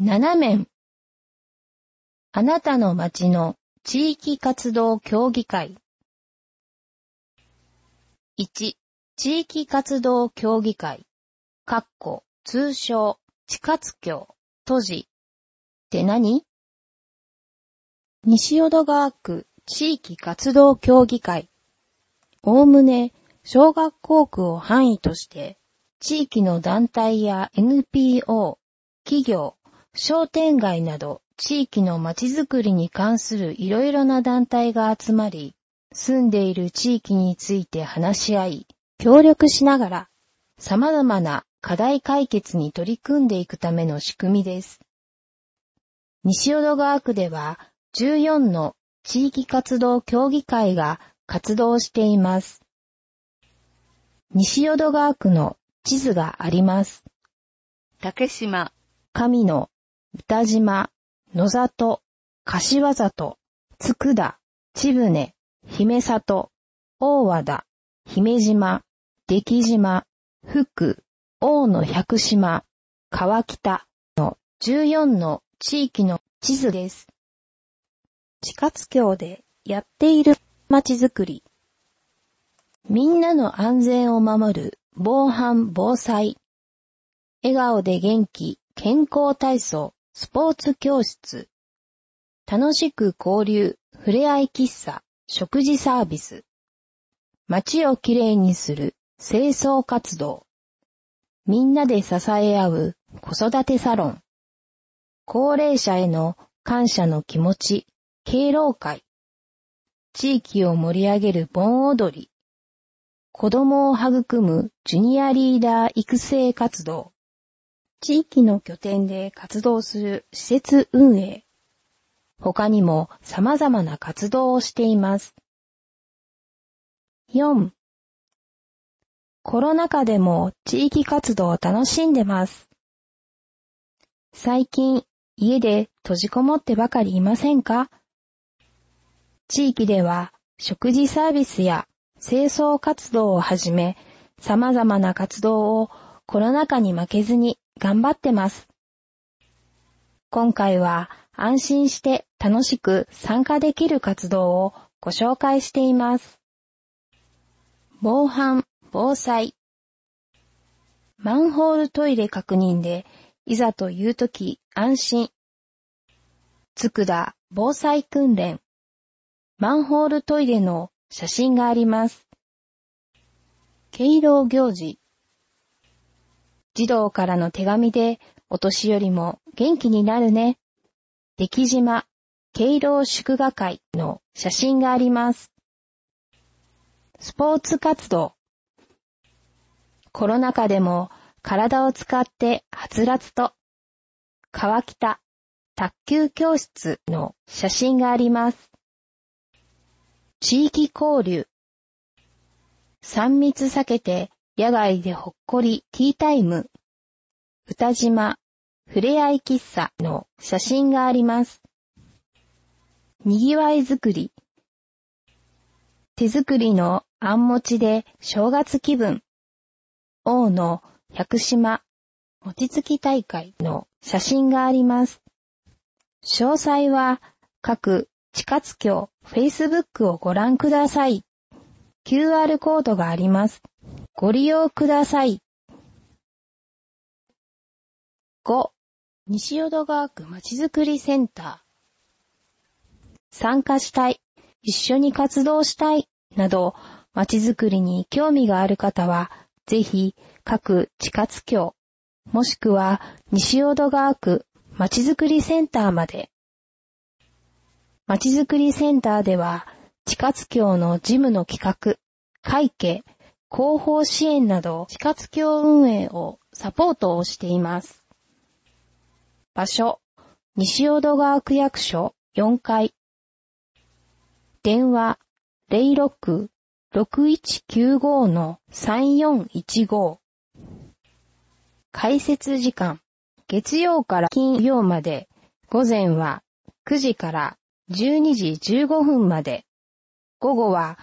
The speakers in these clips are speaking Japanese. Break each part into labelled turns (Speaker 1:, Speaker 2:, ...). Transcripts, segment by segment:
Speaker 1: 7面。あなたの町の地域活動協議会。1、地域活動協議会。通称、地活協、都市。って何？西淀川区地域活動協議会。おおむね、小学校区を範囲として、地域の団体や NPO、企業、商店街など地域のまちづくりに関するいろいろな団体が集まり、住んでいる地域について話し合い、協力しながら様々な課題解決に取り組んでいくための仕組みです。西淀川区では14の地域活動協議会が活動しています。西淀川区の地図があります。
Speaker 2: 竹島、
Speaker 1: 上野、歌島、野里、柏里、佃、千船、姫里、大和田、姫島、出来島、福、大野百島、川北の14の地域の地図です。地活協でやっているまちづくり。みんなの安全を守る防犯防災。笑顔で元気健康体操スポーツ教室。楽しく交流ふれあい喫茶食事サービス。街をきれいにする清掃活動。みんなで支え合う子育てサロン。高齢者への感謝の気持ち敬老会。地域を盛り上げる盆踊り。子供を育むジュニアリーダー育成活動。地域の拠点で活動する施設運営。他にも様々な活動をしています。4. コロナ禍でも地域活動を楽しんでます。最近家で閉じこもってばかりいませんか？地域では食事サービスや清掃活動をはじめ様々な活動をコロナ禍に負けずに頑張ってます。今回は安心して楽しく参加できる活動をご紹介しています。防犯・防災。マンホールトイレ確認でいざというとき安心。佃防災訓練。マンホールトイレの写真があります。敬老行事。児童からの手紙でお年寄りも元気になるね。出来島敬老祝賀会の写真があります。スポーツ活動。コロナ禍でも体を使ってはつらつと。川北卓球教室の写真があります。地域交流。3密避けて野外でほっこりティータイム。歌島ふれあい喫茶の写真があります。にぎわいづくり。手作りのあんもちで正月気分。大野百島餅つき大会の写真があります。詳細は各地活協 Facebook をご覧ください。QR コードがあります。ご利用ください。5. 西淀川区まちづくりセンター。参加したい、一緒に活動したいなど、まちづくりに興味がある方は、ぜひ各地活協、もしくは西淀川区まちづくりセンターまで。まちづくりセンターでは、地活協の事務の企画、会計、広報支援など、地活協運営をサポートをしています。場所、西淀川区役所4階。電話、06-6195-3415。開設時間、月曜から金曜まで、午前は9時から12時15分まで、午後は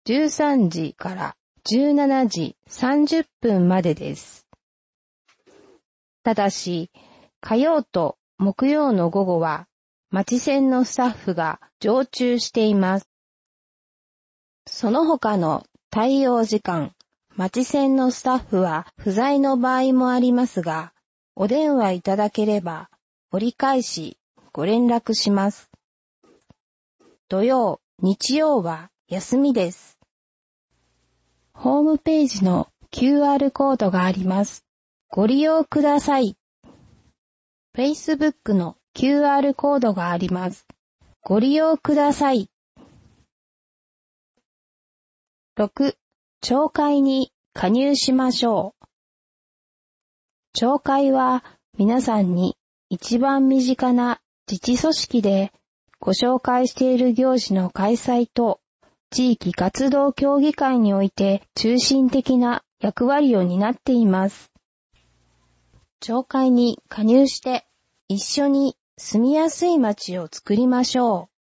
Speaker 1: 13時から17時30分までです。ただし、火曜と木曜の午後は、町線のスタッフが常駐しています。その他の対応時間、町線のスタッフは不在の場合もありますが、お電話いただければ、折り返しご連絡します。土曜、日曜は休みです。ホームページの QR コードがあります。ご利用ください。Facebook の QR コードがあります。ご利用ください。6. 町会に加入しましょう。町会は皆さんに一番身近な自治組織でご紹介している行事の開催と地域活動協議会において中心的な役割を担っています。町会に加入して一緒に住みやすい町を作りましょう。